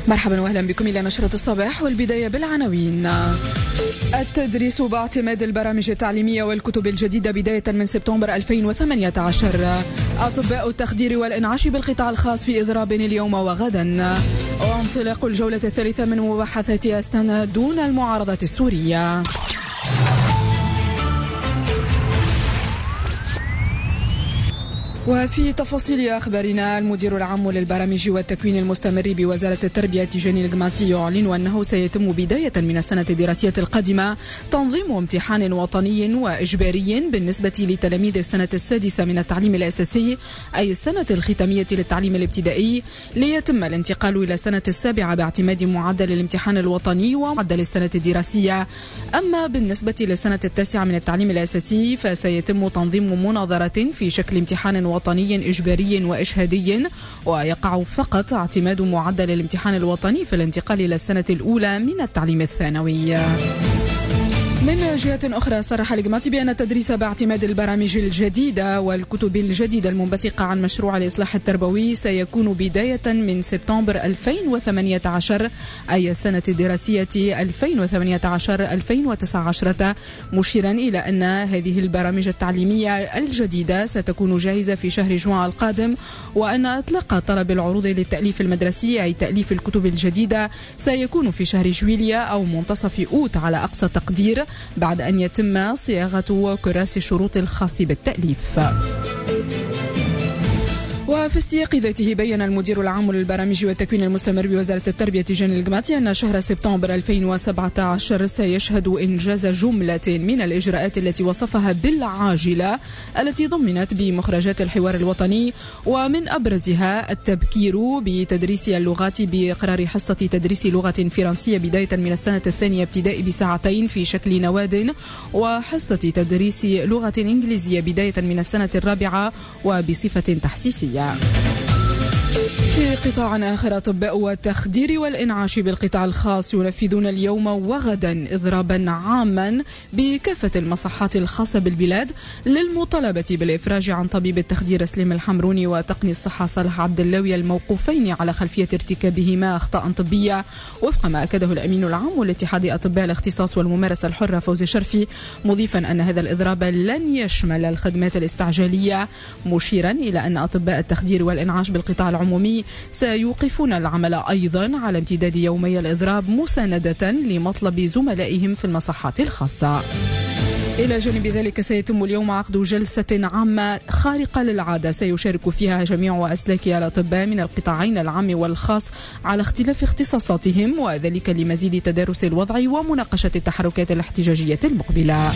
مرحبا واهلا بكم إلى نشرة الصباح، والبداية بالعناوين. التدريس باعتماد البرامج التعليمية والكتب الجديدة بداية من سبتمبر 2018. أطباء التخدير والإنعاش بالقطاع الخاص في إضراب اليوم وغدا. وانطلاق الجولة الثالثة من مباحثات أستانا دون المعارضة السورية. وفي تفاصيل أخبارنا، المدير العام للبرامج والتكوين المستمر بوزارة التربية تيجاني القماتي يعلن أنه سيتم بداية من السنة الدراسية القادمة تنظيم امتحان وطني وإجباري بالنسبة لتلاميذ السنة السادسة من التعليم الأساسي، أي السنة الختامية للتعليم الابتدائي، ليتم الانتقال إلى السنة السابعة باعتماد معدل الامتحان الوطني ومعدل السنة الدراسية. أما بالنسبة للسنة التاسعة من التعليم الأساسي فسيتم تنظيم مناظرة في شكل امتحان وطني إجباري وإشهادي، ويقع فقط اعتماد معدل الامتحان الوطني في الانتقال إلى السنة الأولى من التعليم الثانوي. من جهة أخرى، صرح القماتي بأن التدريس باعتماد البرامج الجديدة والكتب الجديدة المنبثقة عن مشروع الإصلاح التربوي سيكون بداية من سبتمبر 2018، أي السنة الدراسية 2018-2019، مشيرا إلى أن هذه البرامج التعليمية الجديدة ستكون جاهزة في شهر جوان القادم، وأن إطلاق طلب العروض للتأليف المدرسي أي تأليف الكتب الجديدة سيكون في شهر جويليا أو منتصف أوت على أقصى تقدير، بعد أن يتم صياغة كراسي الشروط الخاص بالتأليف. وفي السياق ذاته، بيّن المدير العام للبرامج والتكوين المستمر بوزارة التربية تيجاني القماتي أن شهر سبتمبر 2017 سيشهد إنجاز جملة من الإجراءات التي وصفها بالعاجلة التي ضمنت بمخرجات الحوار الوطني، ومن أبرزها التبكير بتدريس اللغات بإقرار حصة تدريس لغة فرنسية بداية من السنة الثانية ابتدائي بساعتين في شكل نواد، وحصة تدريس لغة إنجليزية بداية من السنة الرابعة وبصفة تحسيسية. في قطاع آخر، أطباء التخدير والإنعاش بالقطاع الخاص ينفذون اليوم وغدا إضرابا عاما بكافة المصحات الخاصة بالبلاد للمطالبة بالإفراج عن طبيب التخدير سليم الحمروني وتقني الصحة صالح عبد اللوي الموقوفين على خلفية ارتكابهما أخطاء طبية، وفق ما أكده الأمين العام لاتحاد أطباء الاختصاص والممارسة الحرة فوزي شرفي، مضيفا أن هذا الإضراب لن يشمل الخدمات الاستعجالية، مشيرا إلى أن أطباء التخدير والإنعاش بالقطاع العمومي سيوقفون العمل أيضا على امتداد يومي الإضراب مساندة لمطلب زملائهم في المصحات الخاصة. إلى جانب ذلك، سيتم اليوم عقد جلسة عامة خارقة للعادة سيشارك فيها جميع أسلاك الأطباء من القطاعين العام والخاص على اختلاف اختصاصاتهم، وذلك لمزيد تدارس الوضع ومناقشة التحركات الاحتجاجية المقبلة.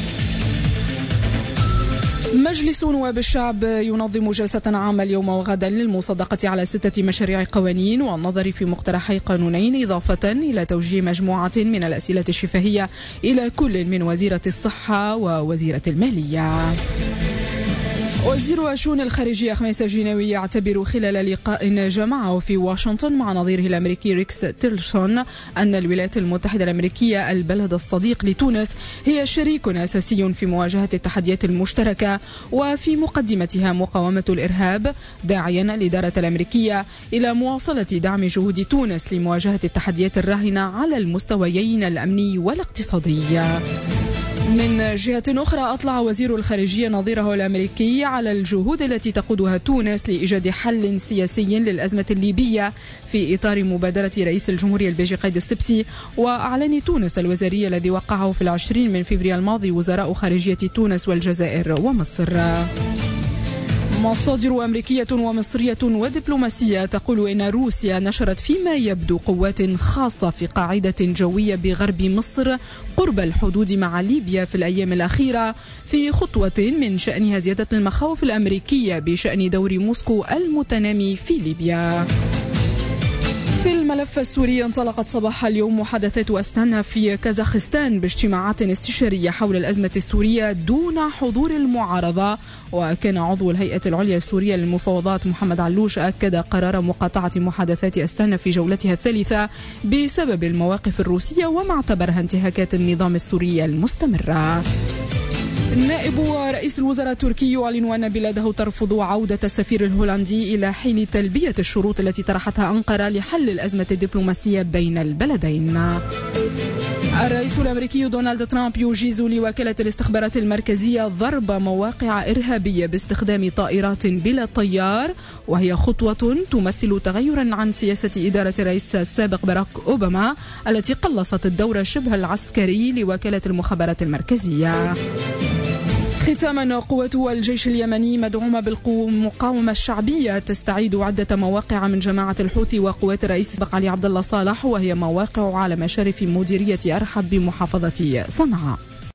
مجلس نواب الشعب ينظم جلسة عامة اليوم وغدا للمصادقة على 6 مشاريع قوانين والنظر في مقترحي قانونين، إضافة إلى توجيه مجموعة من الأسئلة الشفهية إلى كل من وزيرة الصحة ووزيرة المالية. وزير الشؤون الخارجية خميس الجناوي يعتبر خلال لقاء جمعه في واشنطن مع نظيره الأمريكي ريكس تيلرسون أن الولايات المتحدة الأمريكية البلد الصديق لتونس هي شريك أساسي في مواجهة التحديات المشتركة وفي مقدمتها مقاومة الإرهاب، داعيا الإدارة الأمريكية إلى مواصلة دعم جهود تونس لمواجهة التحديات الراهنة على المستويين الأمني والاقتصادي. من جهة أخرى، أطلع وزير الخارجية نظيره الأمريكي على الجهود التي تقودها تونس لإيجاد حل سياسي للأزمة الليبية في إطار مبادرة رئيس الجمهورية البيجي قايد السبسي وأعلان تونس الوزاري الذي وقعه في 20 من فبراير الماضي وزراء خارجية تونس والجزائر ومصر. مصادر أمريكية ومصرية ودبلوماسية تقول إن روسيا نشرت فيما يبدو قوات خاصة في قاعدة جوية بغرب مصر قرب الحدود مع ليبيا في الأيام الأخيرة، في خطوة من شأنها زيادة المخاوف الأمريكية بشأن دور موسكو المتنامي في ليبيا. في الملف السوري، انطلقت صباح اليوم محادثات أستانا في كازاخستان باجتماعات استشارية حول الأزمة السورية دون حضور المعارضة، وكان عضو الهيئة العليا السورية للمفاوضات محمد علوش أكد قرار مقاطعة محادثات أستانا في جولتها الثالثة بسبب المواقف الروسية وما اعتبرها انتهاكات النظام السوري المستمرة. نائب رئيس الوزراء التركي يعلن أن بلاده ترفض عودة السفير الهولندي إلى حين تلبية الشروط التي طرحتها أنقرة لحل الأزمة الدبلوماسية بين البلدين. الرئيس الأمريكي دونالد ترامب يجيز لوكالة الاستخبارات المركزية ضرب مواقع إرهابية باستخدام طائرات بلا طيار، وهي خطوة تمثل تغيرا عن سياسة إدارة الرئيس السابق باراك أوباما التي قلصت الدور شبه العسكري لوكالة المخابرات المركزية. ختاما، قوة الجيش اليمني مدعومة بالمقاومة الشعبية تستعيد عدة مواقع من جماعة الحوثي وقوات الرئيس السابق علي عبد الله صالح، وهي مواقع على مشارف مديرية أرحب بمحافظة صنعاء.